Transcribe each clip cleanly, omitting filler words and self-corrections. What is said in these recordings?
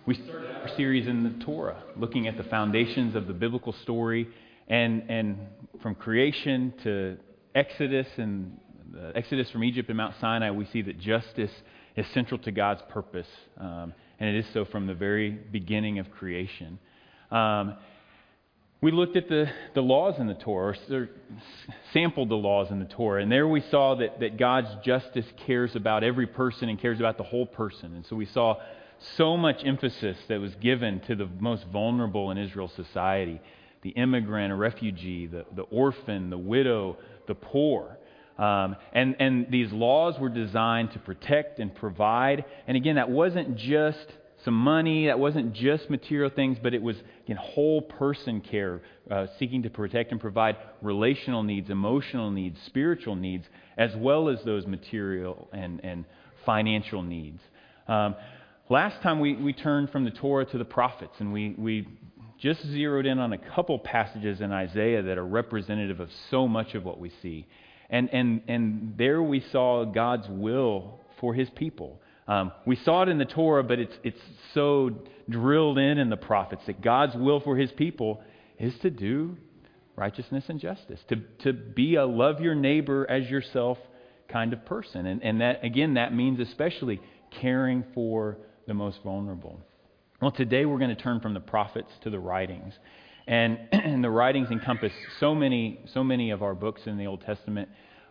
We started our series in the Torah, looking at the foundations of the biblical story, and from creation to Exodus and the Exodus from Egypt and Mount Sinai, we see that justice is central to God's purpose, and it is so from the very beginning of creation. We looked at the laws in the Torah, or sampled the laws in the Torah, and there we saw that God's justice cares about every person and cares about the whole person. And so we saw so much emphasis that was given to the most vulnerable in Israel's society: the immigrant, a refugee, the orphan, the widow, the poor. And these laws were designed to protect and provide. And again, that wasn't just some money, that wasn't just material things, but it was, again, whole person care, seeking to protect and provide relational needs, emotional needs, spiritual needs, as well as those material and financial needs. Last time we turned from the Torah to the prophets, and we just zeroed in on a couple passages in Isaiah that are representative of so much of what we see. And there we saw God's will for His people. We saw it in the Torah, but it's so drilled in the prophets that God's will for His people is to do righteousness and justice, to be a love your neighbor as yourself kind of person. And that, again, that means especially caring for the most vulnerable. Well, today we're going to turn from the prophets to the writings. And the writings encompass so many of our books in the Old Testament.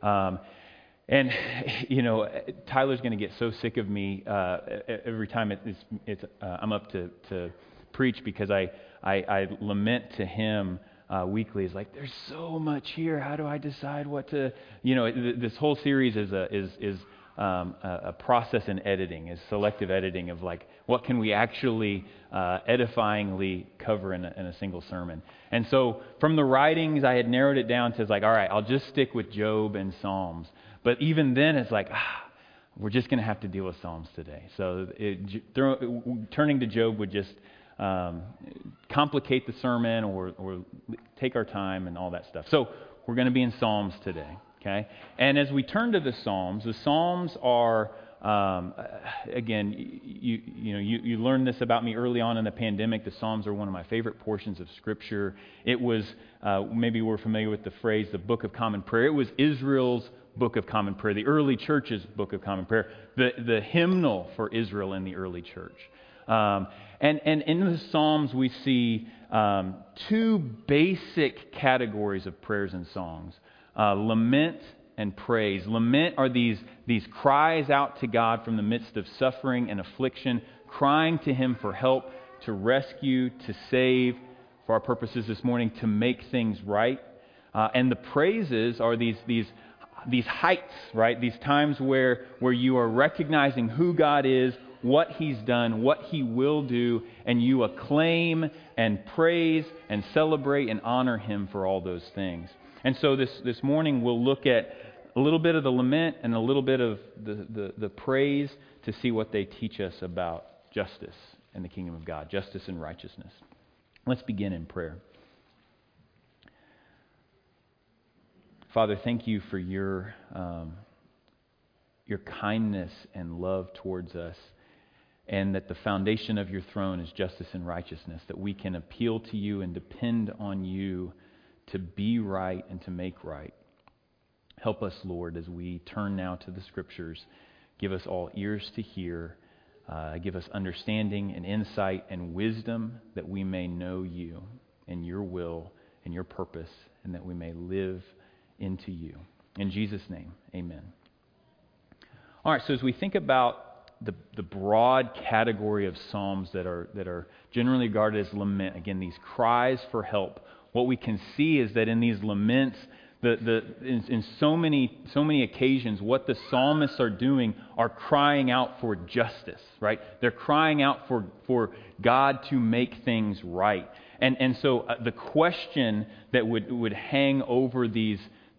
And, you know, Tyler's going to get so sick of me every time I'm up to preach, because I lament to him weekly. It's like, there's so much here. How do I decide what to... You know, this whole series is a process in editing, is selective editing of like, what can we actually edifyingly cover in a single sermon. And so from the writings, I had narrowed it down to like, all right, I'll just stick with Job and Psalms. But even then, it's like, we're just going to have to deal with Psalms today. So turning to Job would just complicate the sermon or take our time and all that stuff. So we're going to be in Psalms today. Okay, and as we turn to the Psalms are, again, you learned this about me early on in the pandemic. The Psalms are one of my favorite portions of Scripture. It was, maybe we're familiar with the phrase, the Book of Common Prayer. It was Israel's Book of Common Prayer, the early church's Book of Common Prayer, the hymnal for Israel in the early church. And in the Psalms we see two basic categories of prayers and songs. Lament and praise. Lament are these cries out to God from the midst of suffering and affliction, crying to Him for help, to rescue, to save, for our purposes this morning, to make things right. And the praises are these heights, right? These times where you are recognizing who God is, what He's done, what He will do, and you acclaim and praise and celebrate and honor Him for all those things. And so this morning we'll look at a little bit of the lament and a little bit of the praise to see what they teach us about justice and the kingdom of God, justice and righteousness. Let's begin in prayer. Father, thank You for Your kindness and love towards us, and that the foundation of Your throne is justice and righteousness, that we can appeal to You and depend on You to be right and to make right. Help us, Lord, as we turn now to the Scriptures. Give us all ears to hear. Give us understanding and insight and wisdom, that we may know You and Your will and Your purpose, and that we may live into You. In Jesus' name, amen. All right, so as we think about the broad category of Psalms that are generally regarded as lament, again, these cries for help, what we can see is that in these laments, in so many occasions, what the psalmists are doing are crying out for justice, right? They're crying out for God to make things right. And so the question that would hang over these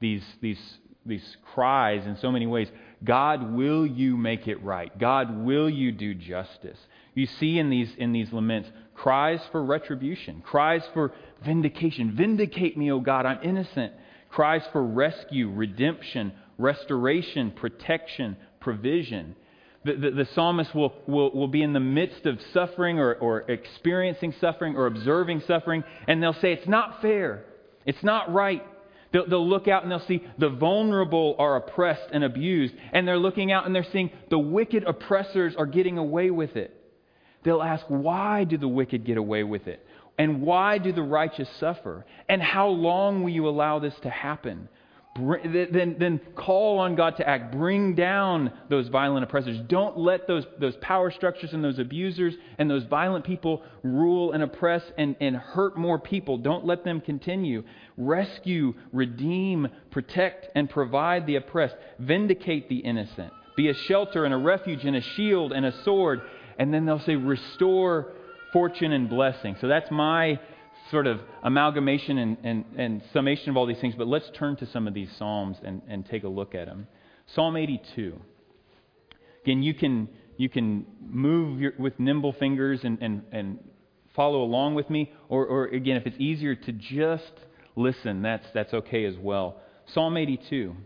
cries in so many ways: God, will You make it right? God, will You do justice? You see in these laments cries for retribution, cries for vindication. Vindicate me, O God, I'm innocent. Cries for rescue, redemption, restoration, protection, provision. The psalmist will be in the midst of suffering or experiencing suffering or observing suffering, and they'll say, it's not fair. It's not right. They'll look out and they'll see the vulnerable are oppressed and abused, and they're looking out and they're seeing the wicked oppressors are getting away with it. They'll ask, why do the wicked get away with it? And why do the righteous suffer? And how long will you allow this to happen? Then call on God to act. Bring down those violent oppressors. Don't let those power structures and those abusers and those violent people rule and oppress and hurt more people. Don't let them continue. Rescue, redeem, protect, and provide the oppressed. Vindicate the innocent. Be a shelter and a refuge and a shield and a sword. And then they'll say, restore fortune and blessing. So that's my sort of amalgamation and summation of all these things. But let's turn to some of these Psalms and take a look at them. Psalm 82. Again, you can move with nimble fingers and follow along with me. Or again, if it's easier to just listen, that's okay as well. Psalm 82.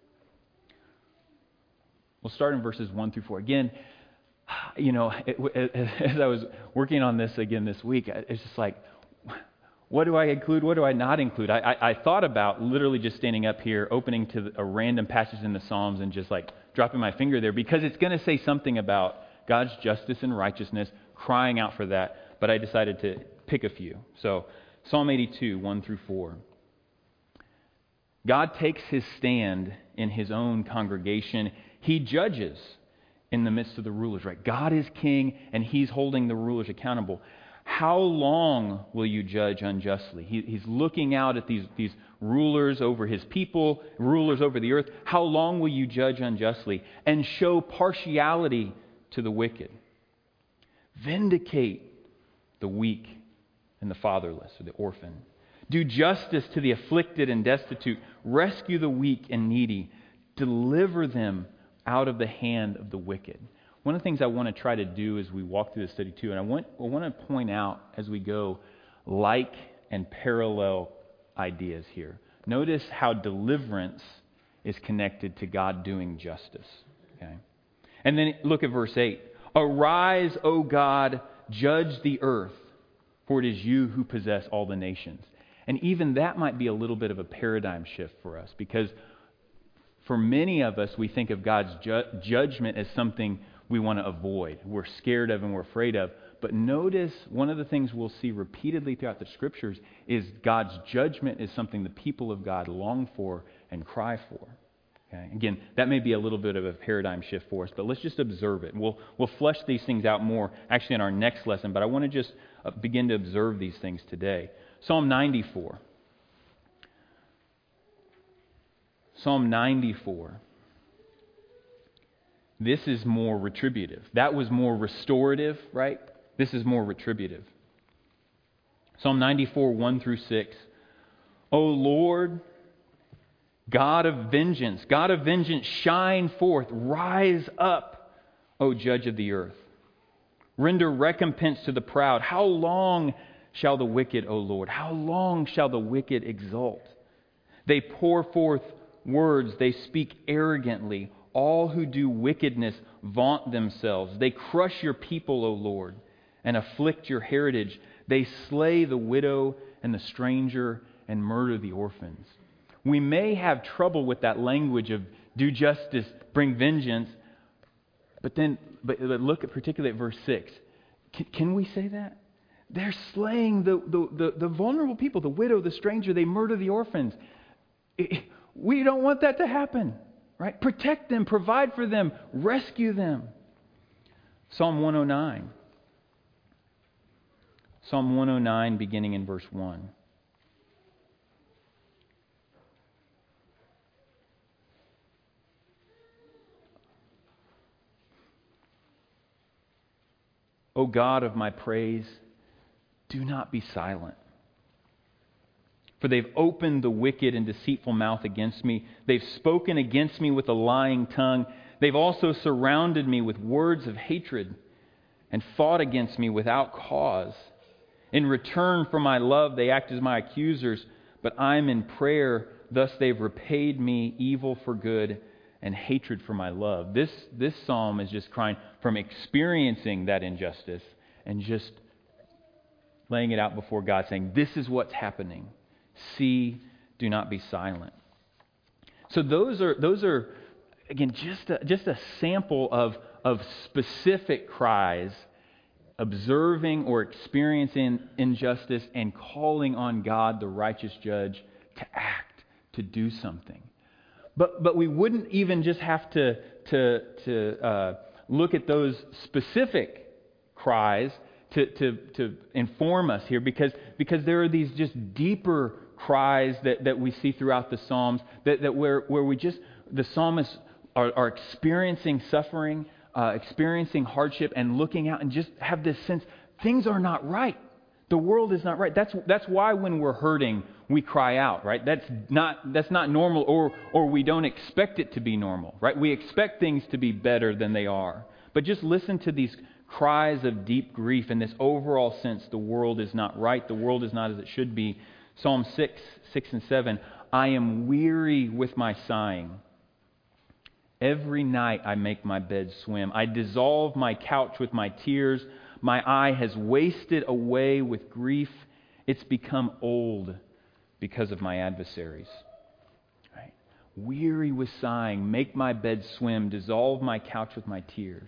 We'll start in verses 1 through 4. Again, as I was working on this again this week, it's just like, what do I include? What do I not include? I thought about literally just standing up here, opening to a random passage in the Psalms and just like dropping my finger there because it's going to say something about God's justice and righteousness, crying out for that. But I decided to pick a few. So Psalm 82, 1 through 4. God takes his stand in his own congregation. He judges in the midst of the rulers, right? God is king and he's holding the rulers accountable. How long will you judge unjustly? He's looking out at these rulers over his people, rulers over the earth. How long will you judge unjustly and show partiality to the wicked? Vindicate the weak and the fatherless or the orphan. Do justice to the afflicted and destitute. Rescue the weak and needy. Deliver them out of the hand of the wicked. One of the things I want to try to do as we walk through this study too, and I want to point out as we go like and parallel ideas here. Notice how deliverance is connected to God doing justice. Okay? And then look at verse 8. Arise, O God, judge the earth, for it is you who possess all the nations. And even that might be a little bit of a paradigm shift for us, because for many of us, we think of God's judgment as something we want to avoid, we're scared of and we're afraid of. But notice one of the things we'll see repeatedly throughout the Scriptures is God's judgment is something the people of God long for and cry for. Okay? Again, that may be a little bit of a paradigm shift for us, but let's just observe it. We'll flesh these things out more actually in our next lesson, but I want to just begin to observe these things today. Psalm 94. Psalm 94. This is more retributive. That was more restorative, right? This is more retributive. Psalm 94, 1 through 6. O Lord, God of vengeance, shine forth. Rise up, O judge of the earth. Render recompense to the proud. How long shall the wicked, O Lord? How long shall the wicked exult? They pour forth words, they speak arrogantly. All who do wickedness vaunt themselves. They crush your people, O Lord, and afflict your heritage. They slay the widow and the stranger and murder the orphans. We may have trouble with that language of do justice, bring vengeance, but look at particularly at verse 6. Can we say that? They're slaying the vulnerable people, the widow, the stranger. They murder the orphans. We don't want that to happen. Right? Protect them, provide for them, rescue them. Psalm 109. Psalm 109, beginning in verse 1. O God of my praise, do not be silent. For they've opened the wicked and deceitful mouth against me. They've spoken against me with a lying tongue. They've also surrounded me with words of hatred and fought against me without cause. In return for my love, they act as my accusers, but I'm in prayer. Thus they've repaid me evil for good and hatred for my love. This psalm is just crying from experiencing that injustice and just laying it out before God, saying, this is what's happening. See, do not be silent. So those are again, just a sample of specific cries, observing or experiencing injustice and calling on God, the righteous judge, to act, to do something. But we wouldn't even just have to look at those specific cries to inform us here, because there are these just deeper cries that we see throughout the Psalms that where we just, the psalmists are experiencing suffering, experiencing hardship, and looking out and just have this sense things are not right. The world is not right. That's why when we're hurting we cry out, right? That's not normal, or we don't expect it to be normal, right? We expect things to be better than they are. But just listen to these cries of deep grief and this overall sense the world is not right, the world is not as it should be. Psalm 6 and 7, I am weary with my sighing. Every night I make my bed swim. I dissolve my couch with my tears. My eye has wasted away with grief. It's become old because of my adversaries. Right? Weary with sighing, make my bed swim, dissolve my couch with my tears.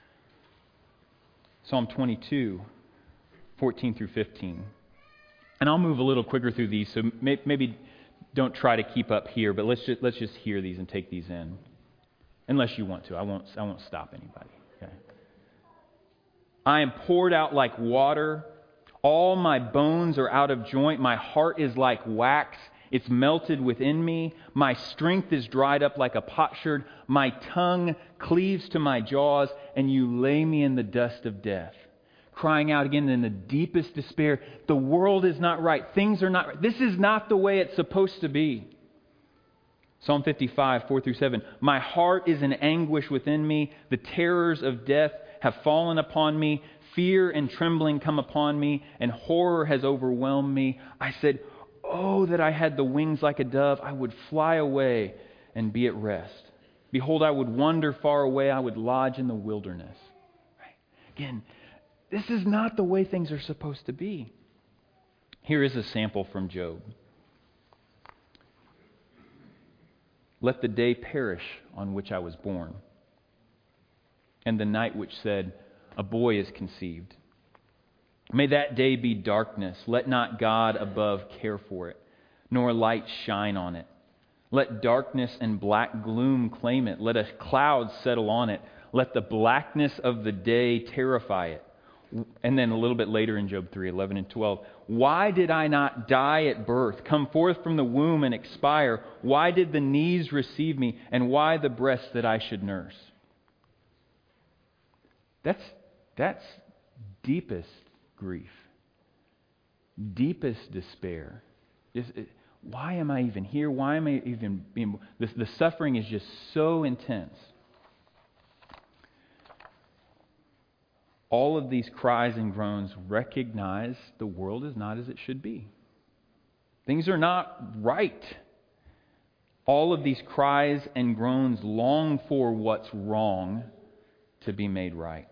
Psalm 22, 14 through 15. And I'll move a little quicker through these, so maybe don't try to keep up here, but let's just hear these and take these in. Unless you want to. I won't stop anybody. Okay? I am poured out like water. All my bones are out of joint. My heart is like wax. It's melted within me. My strength is dried up like a potsherd. My tongue cleaves to my jaws, and you lay me in the dust of death. Crying out again in the deepest despair, the world is not right. Things are not right. This is not the way it's supposed to be. Psalm 55, 4 through 7. My heart is in anguish within me. The terrors of death have fallen upon me. Fear and trembling come upon me, and horror has overwhelmed me. I said, oh, that I had the wings like a dove. I would fly away and be at rest. Behold, I would wander far away. I would lodge in the wilderness. Right? Again, this is not the way things are supposed to be. Here is a sample from Job. Let the day perish on which I was born, and the night which said, a boy is conceived. May that day be darkness. Let not God above care for it, nor light shine on it. Let darkness and black gloom claim it. Let a cloud settle on it. Let the blackness of the day terrify it. And then a little bit later in Job 3, 11 and 12. Why did I not die at birth, come forth from the womb and expire? Why did the knees receive me, and why the breast that I should nurse? That's deepest grief, deepest despair. Why am I even here? Why am I even being... The suffering is just so intense. All of these cries and groans recognize the world is not as it should be. Things are not right. All of these cries and groans long for what's wrong to be made right.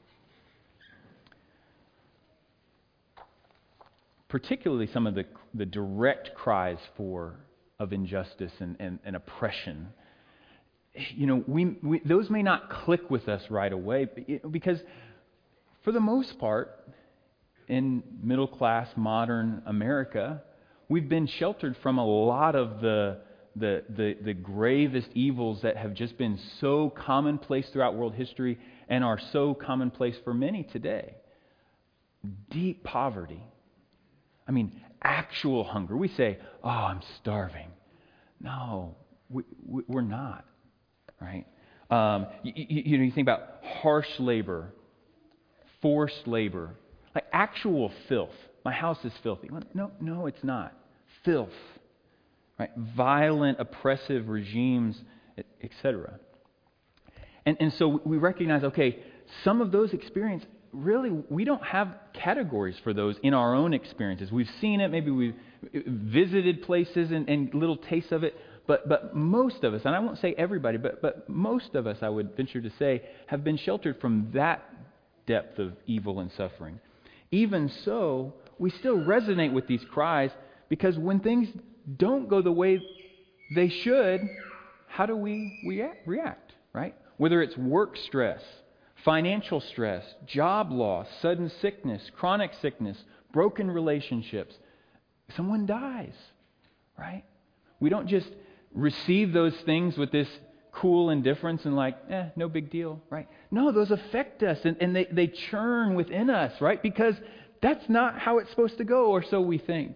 Particularly some of the direct cries of injustice and oppression. You know, those may not click with us right away because, for the most part, in middle-class modern America, we've been sheltered from a lot of the gravest evils that have just been so commonplace throughout world history and are so commonplace for many today. Deep poverty. I mean, actual hunger. We say, oh, I'm starving. No, we're not, right? You think about harsh labor, forced labor, like actual filth. My house is filthy. No, it's not. Filth, right? Violent, oppressive regimes, etc. And so we recognize, okay, some of those experiences, really, we don't have categories for those in our own experiences. We've seen it, maybe we've visited places and little tastes of it, But most of us, and I won't say everybody, but most of us, I would venture to say, have been sheltered from that depth of evil and suffering. Even so, we still resonate with these cries, because when things don't go the way they should, how do we react, right? Whether it's work stress, financial stress, job loss, sudden sickness, chronic sickness, broken relationships, someone dies, right? We don't just receive those things with this cool indifference and like, no big deal, right? No, those affect us and they churn within us, right? Because that's not how it's supposed to go, or so we think.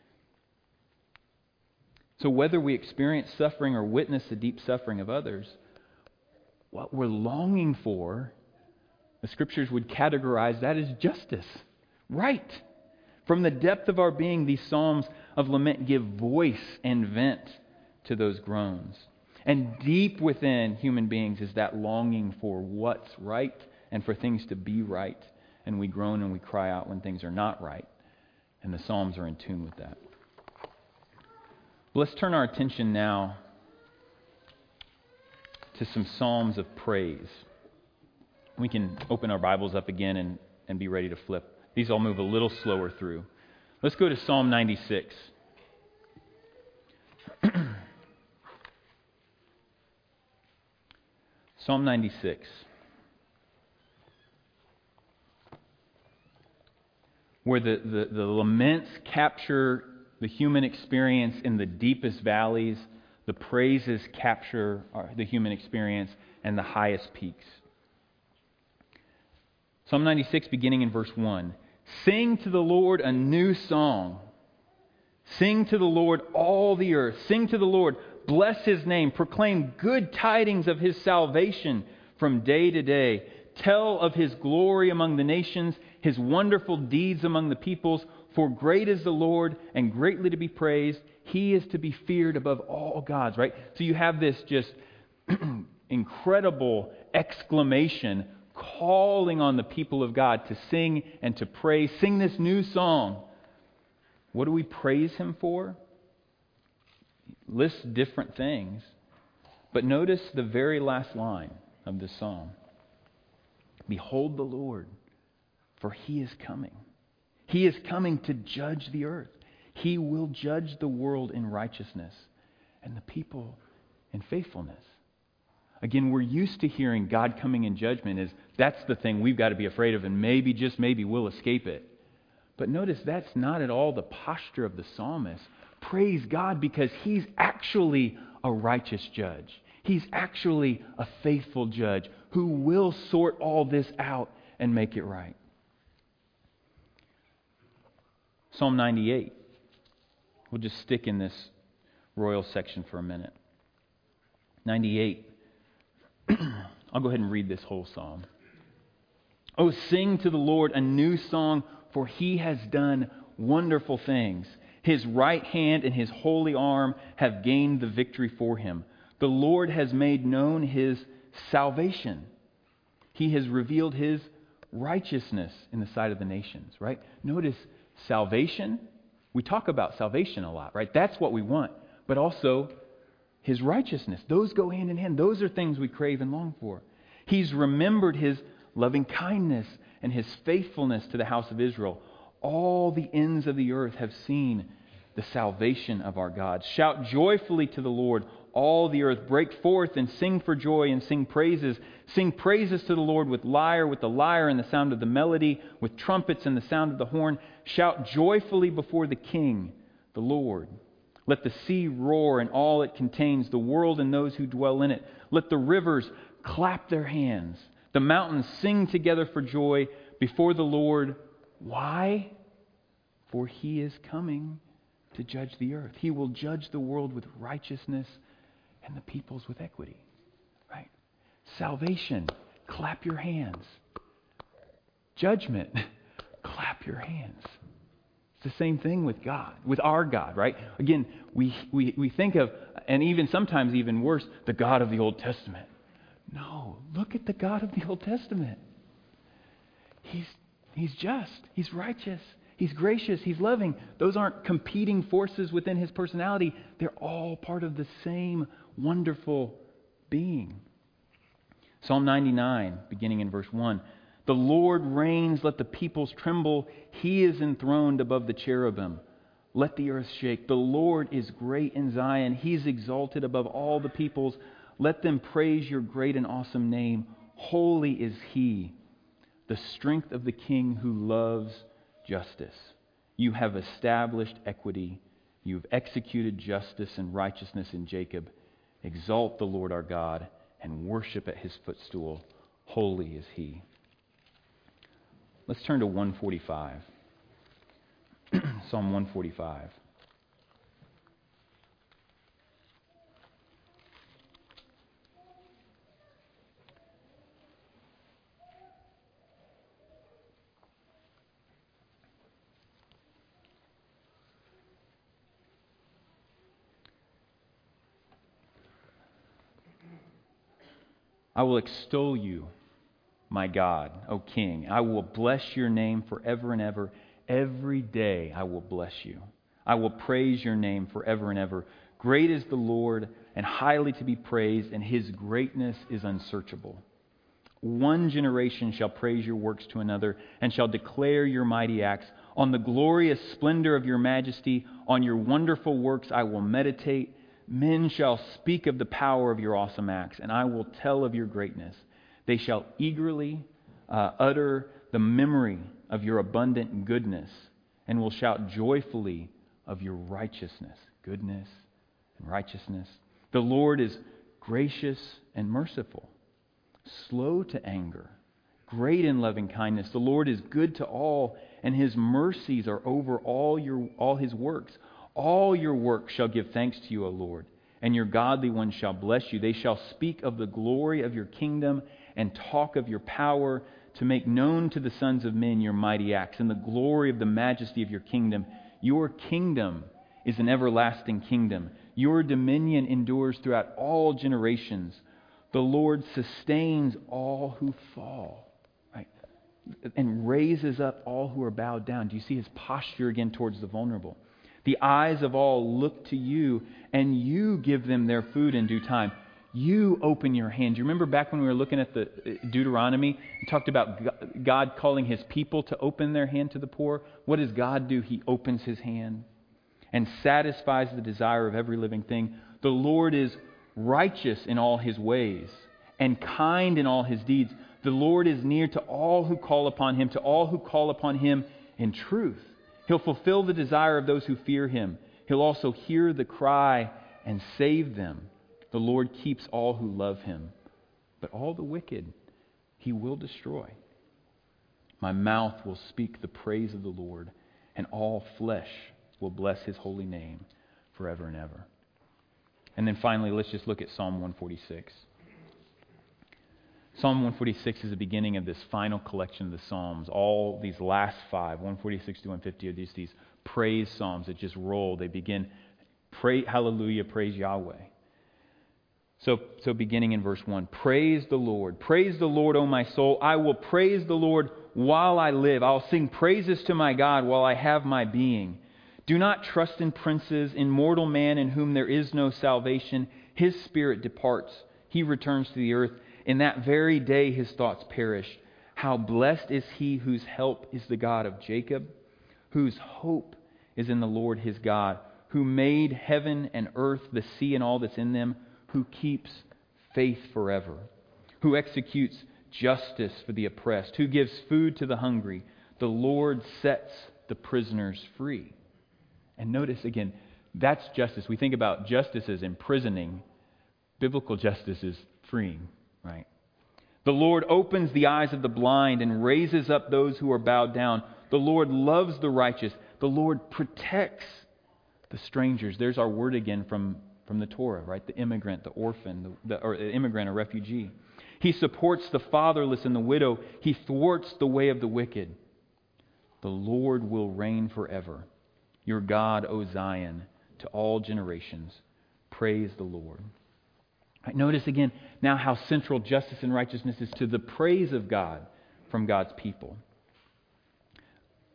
So whether we experience suffering or witness the deep suffering of others, what we're longing for, the Scriptures would categorize that as justice, right? From the depth of our being, these psalms of lament give voice and vent to those groans. And deep within human beings is that longing for what's right and for things to be right. And we groan and we cry out when things are not right. And the Psalms are in tune with that. Let's turn our attention now to some Psalms of praise. We can open our Bibles up again and be ready to flip. These all move a little slower through. Let's go to Psalm 96. Psalm 96. Where the laments capture the human experience in the deepest valleys, the praises capture the human experience and the highest peaks. Psalm 96, beginning in verse 1. Sing to the Lord a new song. Sing to the Lord all the earth. Sing to the Lord. Bless His name. Proclaim good tidings of His salvation from day to day. Tell of His glory among the nations, His wonderful deeds among the peoples. For great is the Lord and greatly to be praised. He is to be feared above all gods, right? So you have this just incredible exclamation calling on the people of God to sing and to praise. Sing this new song. What do we praise Him for? Lists different things. But notice the very last line of this psalm. Behold the Lord, for He is coming. He is coming to judge the earth. He will judge the world in righteousness and the people in faithfulness. Again, we're used to hearing God coming in judgment as that's the thing we've got to be afraid of, and maybe, just maybe, we'll escape it. But notice that's not at all the posture of the psalmist. Praise God because He's actually a righteous judge. He's actually a faithful judge who will sort all this out and make it right. Psalm 98. We'll just stick in this royal section for a minute. 98. I'll go ahead and read this whole psalm. Oh, sing to the Lord a new song, for He has done wonderful things. His right hand and His holy arm have gained the victory for Him. The Lord has made known His salvation. He has revealed His righteousness in the sight of the nations, right? Notice salvation. We talk about salvation a lot, right? That's what we want. But also His righteousness. Those go hand in hand. Those are things we crave and long for. He's remembered His loving kindness and His faithfulness to the house of Israel. All the ends of the earth have seen the salvation of our God. Shout joyfully to the Lord, all the earth. Break forth and sing for joy and sing praises. Sing praises to the Lord with the lyre and the sound of the melody, with trumpets and the sound of the horn. Shout joyfully before the King, the Lord. Let the sea roar and all it contains, the world and those who dwell in it. Let the rivers clap their hands. The mountains sing together for joy before the Lord. Why? For He is coming to judge the earth. He will judge the world with righteousness and the peoples with equity. Right? Salvation, clap your hands. Judgment, clap your hands. It's the same thing with God, with our God, right? Again, we think of, and even sometimes even worse, the God of the Old Testament. No, look at the God of the Old Testament. He's just. He's righteous. He's gracious. He's loving. Those aren't competing forces within his personality. They're all part of the same wonderful being. Psalm 99, beginning in verse 1. The Lord reigns, let the peoples tremble. He is enthroned above the cherubim. Let the earth shake. The Lord is great in Zion. He's exalted above all the peoples. Let them praise your great and awesome name. Holy is He, the strength of the King who loves justice. You have established equity. You've executed justice and righteousness in Jacob. Exalt the Lord our God and worship at His footstool. Holy is He. Let's turn to 145. Psalm 145. I will extol you, my God, O King. I will bless your name forever and ever. Every day I will bless you. I will praise your name forever and ever. Great is the Lord and highly to be praised, and His greatness is unsearchable. One generation shall praise your works to another and shall declare your mighty acts. On the glorious splendor of your majesty, on your wonderful works I will meditate. Men shall speak of the power of your awesome acts, and I will tell of your greatness. They shall eagerly utter the memory of your abundant goodness, and will shout joyfully of your righteousness. Goodness and righteousness. The Lord is gracious and merciful, slow to anger, great in loving kindness. The Lord is good to all, and His mercies are over all His works. All your works shall give thanks to you, O Lord, and your godly ones shall bless you. They shall speak of the glory of your kingdom and talk of your power, to make known to the sons of men your mighty acts and the glory of the majesty of your kingdom. Your kingdom is an everlasting kingdom. Your dominion endures throughout all generations. The Lord sustains all who fall, right? And raises up all who are bowed down. Do you see His posture again towards the vulnerable? The eyes of all look to you, and you give them their food in due time. You open your hand. Do you remember back when we were looking at the Deuteronomy and talked about God calling His people to open their hand to the poor? What does God do? He opens His hand and satisfies the desire of every living thing. The Lord is righteous in all His ways and kind in all His deeds. The Lord is near to all who call upon Him, to all who call upon Him in truth. He'll fulfill the desire of those who fear Him. He'll also hear the cry and save them. The Lord keeps all who love Him, but all the wicked He will destroy. My mouth will speak the praise of the Lord, and all flesh will bless His holy name forever and ever. And then finally, let's just look at Psalm 146. Psalm 146 is the beginning of this final collection of the Psalms. All these last five, 146 to 150, are these praise psalms that just roll. They begin, pray, hallelujah, praise Yahweh. So beginning in verse 1, praise the Lord, O my soul. I will praise the Lord while I live. I'll sing praises to my God while I have my being. Do not trust in princes, in mortal man in whom there is no salvation. His spirit departs. He returns to the earth. In that very day his thoughts perish. How blessed is he whose help is the God of Jacob, whose hope is in the Lord his God, who made heaven and earth, the sea and all that's in them, who keeps faith forever, who executes justice for the oppressed, who gives food to the hungry. The Lord sets the prisoners free. And notice again, that's justice. We think about justice as imprisoning. Biblical justice is freeing, right? The Lord opens the eyes of the blind and raises up those who are bowed down. The Lord loves the righteous. The Lord protects the strangers. There's our word again from the Torah, right? The immigrant, the orphan, or immigrant, or refugee. He supports the fatherless and the widow. He thwarts the way of the wicked. The Lord will reign forever. Your God, O Zion, to all generations. Praise the Lord. Right, notice again now how central justice and righteousness is to the praise of God from God's people.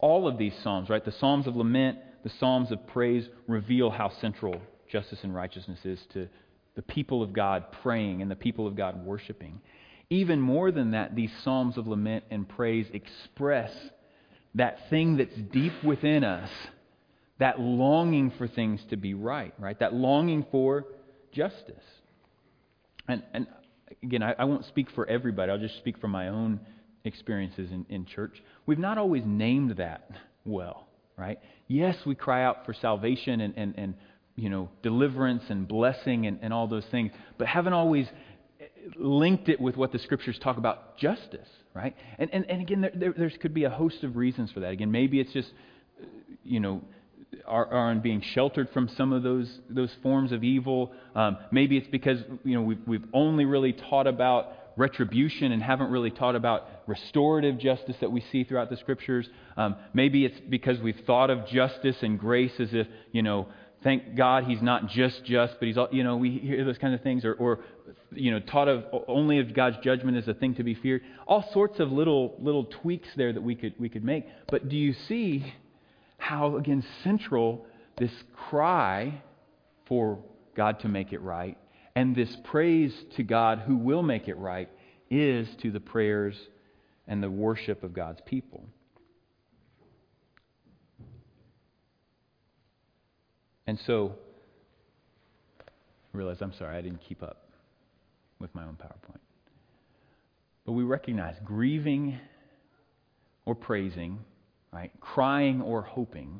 all of these Psalms, right? The Psalms of lament, the Psalms of praise reveal how central justice and righteousness is to the people of God praying and the people of God worshiping. Even more than that, these Psalms of lament and praise express that thing that's deep within us, that longing for things to be right? That longing for justice. And again, I won't speak for everybody. I'll just speak from my own experiences in church. We've not always named that well, right? Yes, we cry out for salvation and deliverance and blessing and all those things, but haven't always linked it with what the Scriptures talk about justice, right? And again, there could be a host of reasons for that. Again, maybe it's just, are being sheltered from some of those forms of evil. Maybe it's because we've only really taught about retribution and haven't really taught about restorative justice that we see throughout the Scriptures. Maybe it's because we've thought of justice and grace as if thank God He's not just, but He's we hear those kinds of things, or taught of only of God's judgment as a thing to be feared. All sorts of little tweaks there that we could make. But do you see how, again, central this cry for God to make it right and this praise to God who will make it right is to the prayers and the worship of God's people? And so, I realize, I'm sorry, I didn't keep up with my own PowerPoint. But we recognize grieving or praising, right? Crying or hoping.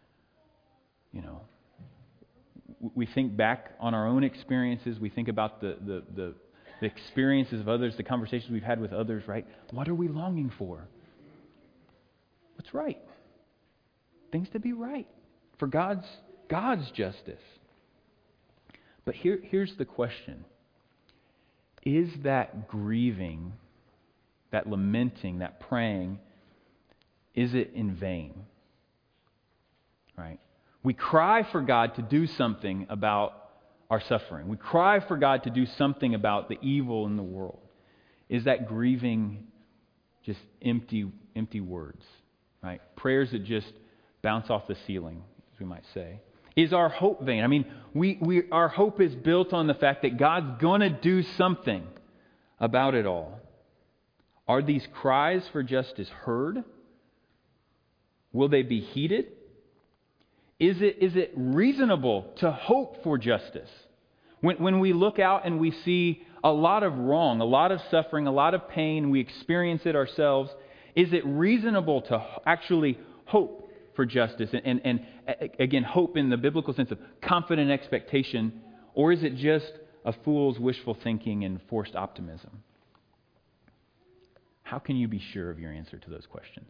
We think back on our own experiences. We think about the experiences of others, the conversations we've had with others, right? What are we longing for? What's right? Things to be right. For God's justice. But here's the question. Is that grieving, that lamenting, that praying, is it in vain? Right? We cry for God to do something about our suffering. We cry for God to do something about the evil in the world. Is that grieving just empty words? Right? Prayers that just bounce off the ceiling, as we might say. Is our hope vain? I mean, our hope is built on the fact that God's going to do something about it all. Are these cries for justice heard? Will they be heeded? Is it reasonable to hope for justice? When we look out and we see a lot of wrong, a lot of suffering, a lot of pain, we experience it ourselves, is it reasonable to actually hope for justice? And again, hope in the biblical sense of confident expectation, or is it just a fool's wishful thinking and forced optimism? How can you be sure of your answer to those questions?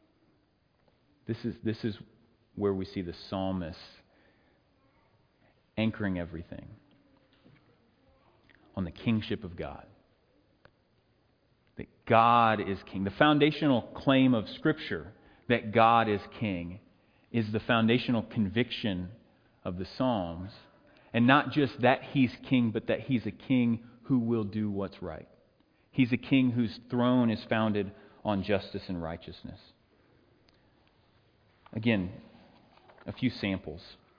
This is where we see the psalmist anchoring everything on the kingship of God. That God is king. The foundational claim of Scripture that God is king is the foundational conviction of the Psalms. And not just that He's king, but that He's a king who will do what's right. He's a king whose throne is founded on justice and righteousness. Again, a few samples.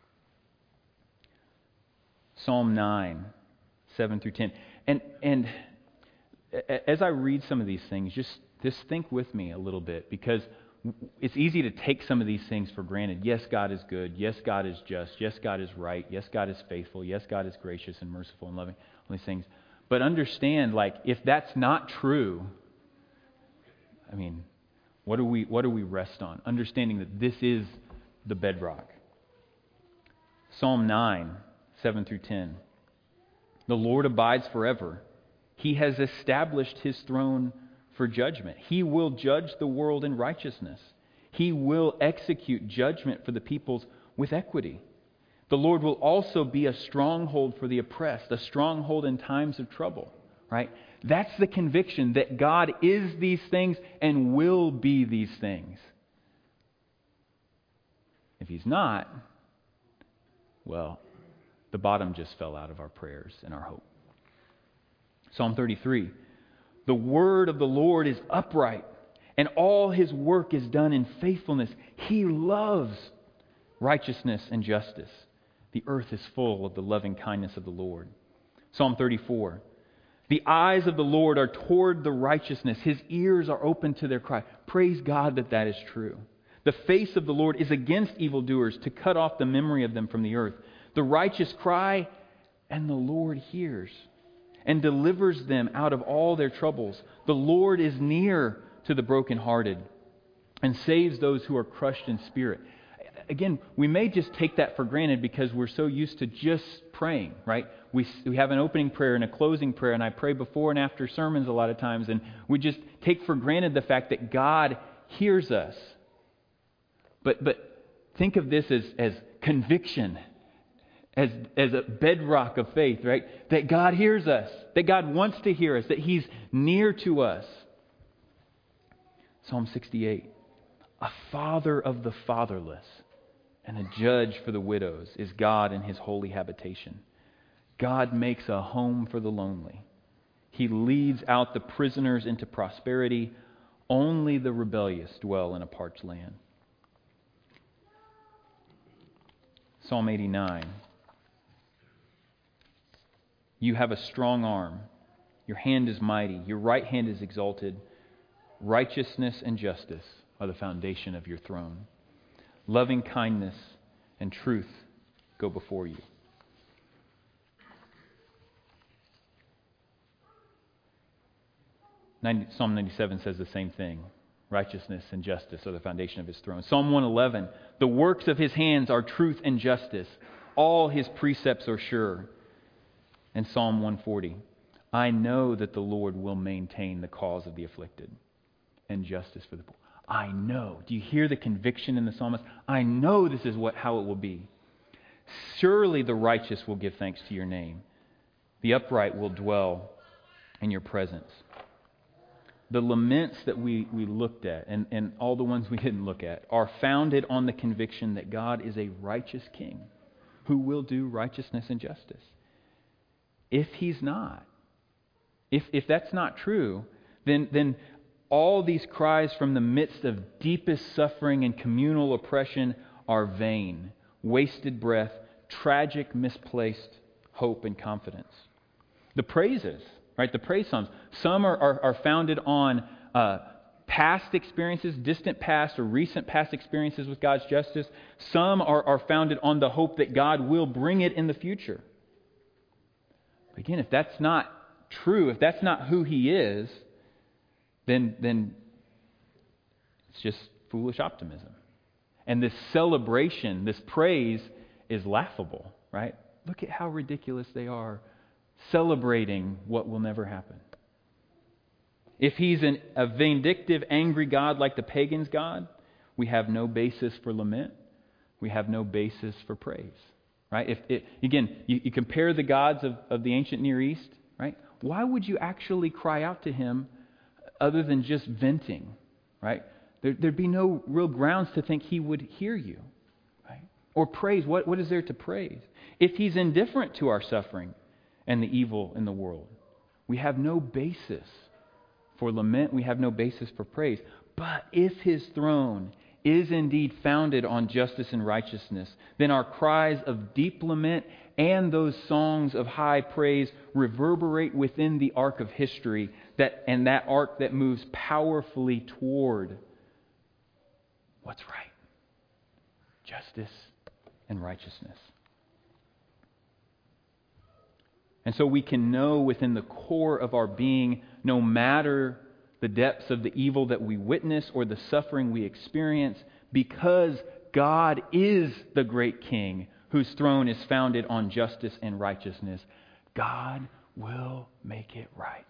Psalm 9, 7 through 10. And as I read some of these things, just think with me a little bit, because it's easy to take some of these things for granted. Yes, God is good. Yes, God is just. Yes, God is right. Yes, God is faithful. Yes, God is gracious and merciful and loving. All these things. But understand, if that's not true, I mean, what do we rest on? Understanding that this is the bedrock. Psalm 9, 7 through 10. The Lord abides forever. He has established His throne for judgment. He will judge the world in righteousness. He will execute judgment for the peoples with equity. The Lord will also be a stronghold for the oppressed, a stronghold in times of trouble. Right? That's the conviction that God is these things and will be these things. If He's not, well, the bottom just fell out of our prayers and our hope. Psalm 33. The word of the Lord is upright, and all His work is done in faithfulness. He loves righteousness and justice. The earth is full of the loving kindness of the Lord. Psalm 34. The eyes of the Lord are toward the righteousness. His ears are open to their cry. Praise God that that is true. The face of the Lord is against evildoers, to cut off the memory of them from the earth. The righteous cry, and the Lord hears and delivers them out of all their troubles. The Lord is near to the brokenhearted and saves those who are crushed in spirit. Again, we may just take that for granted because we're so used to just praying, right? We have an opening prayer and a closing prayer, and I pray before and after sermons a lot of times, and we just take for granted the fact that God hears us. But think of this as conviction, as a bedrock of faith, right? That God hears us, that God wants to hear us, that He's near to us. Psalm 68, a father of the fatherless and a judge for the widows is God in His holy habitation. God makes a home for the lonely. He leads out the prisoners into prosperity. Only the rebellious dwell in a parched land. Psalm 89. You have a strong arm. Your hand is mighty. Your right hand is exalted. Righteousness and justice are the foundation of your throne. Loving kindness and truth go before you. Psalm 97 says the same thing. Righteousness and justice are the foundation of His throne. Psalm 111, the works of His hands are truth and justice. All His precepts are sure. And Psalm 140, I know that the Lord will maintain the cause of the afflicted and justice for the poor. I know. Do you hear the conviction in the psalmist? I know this is how it will be. Surely the righteous will give thanks to your name. The upright will dwell in your presence. The laments that we looked at, and all the ones we didn't look at, are founded on the conviction that God is a righteous king who will do righteousness and justice. If He's not, if that's not true, then all these cries from the midst of deepest suffering and communal oppression are vain, wasted breath, tragic, misplaced hope and confidence. The praises, right? The praise psalms, some are founded on past experiences, distant past or recent past experiences with God's justice. Some are founded on the hope that God will bring it in the future. But again, if that's not true, if that's not who He is, then it's just foolish optimism. And this celebration, this praise is laughable, right? Look at how ridiculous they are, celebrating what will never happen. If He's a vindictive, angry God like the pagans' God, we have no basis for lament. We have no basis for praise, right? Again, you compare the gods of the ancient Near East, right? Why would you actually cry out to Him other than just venting, right? There'd be no real grounds to think He would hear you, right? Or praise. What is there to praise? If He's indifferent to our suffering and the evil in the world, we have no basis for lament. We have no basis for praise. But if His throne is indeed founded on justice and righteousness, then our cries of deep lament and those songs of high praise reverberate within the arc of history, that arc that moves powerfully toward what's right, justice and righteousness. And so we can know within the core of our being, no matter the depths of the evil that we witness or the suffering we experience, because God is the great King whose throne is founded on justice and righteousness, God will make it right.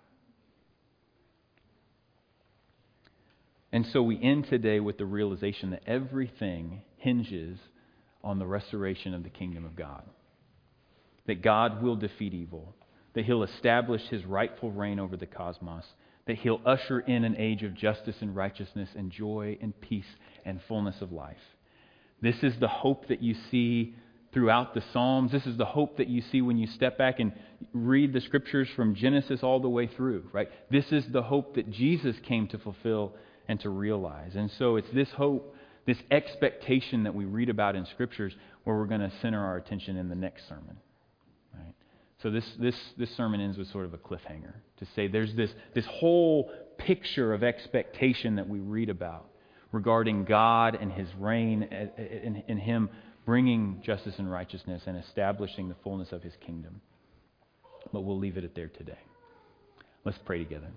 And so we end today with the realization that everything hinges on the restoration of the kingdom of God. That God will defeat evil, that He'll establish His rightful reign over the cosmos, that He'll usher in an age of justice and righteousness and joy and peace and fullness of life. This is the hope that you see throughout the Psalms. This is the hope that you see when you step back and read the Scriptures from Genesis all the way through, right? This is the hope that Jesus came to fulfill and to realize. And so it's this hope, this expectation that we read about in Scriptures where we're going to center our attention in the next sermon. Right? So this sermon ends with sort of a cliffhanger to say there's this whole picture of expectation that we read about regarding God and His reign, in Him bringing justice and righteousness and establishing the fullness of His kingdom. But we'll leave it there today. Let's pray together.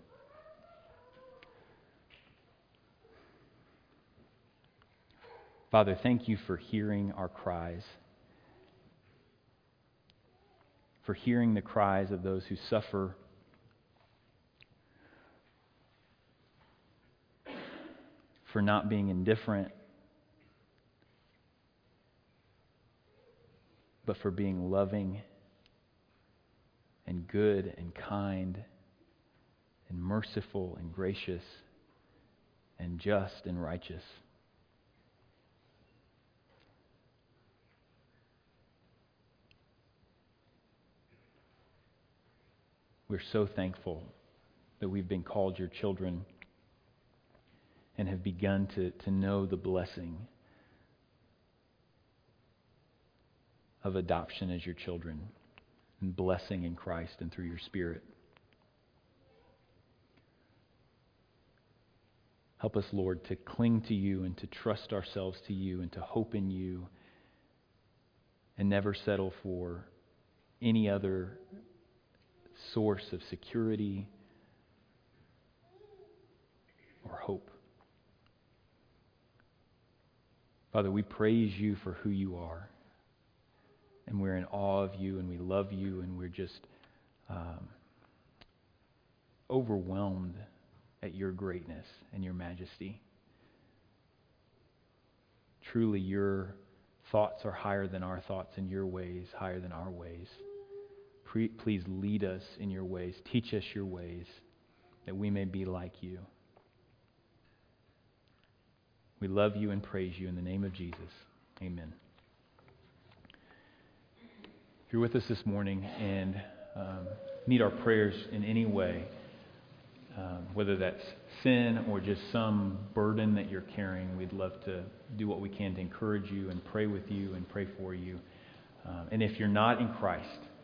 Father, thank you for hearing our cries, for hearing the cries of those who suffer, for not being indifferent, but for being loving and good and kind and merciful and gracious and just and righteous. We're so thankful that we've been called your children and have begun to know the blessing of adoption as your children and blessing in Christ and through your Spirit. Help us, Lord, to cling to you and to trust ourselves to you and to hope in you and never settle for any other source of security or hope. Father, we praise you for who you are. And we're in awe of you, and we love you, and we're just overwhelmed at your greatness and your majesty. Truly, your thoughts are higher than our thoughts, and your ways higher than our ways. Please lead us in your ways. Teach us your ways, that we may be like you. We love you and praise you in the name of Jesus. Amen. If you're with us this morning and need our prayers in any way, whether that's sin or just some burden that you're carrying, we'd love to do what we can to encourage you and pray with you and pray for you. And if you're not in Christ,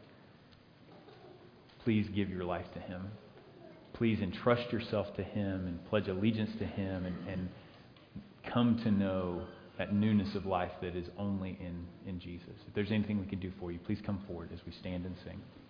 please give your life to Him. Please entrust yourself to Him and pledge allegiance to Him and come to know that newness of life that is only in Jesus. If there's anything we can do for you, please come forward as we stand and sing.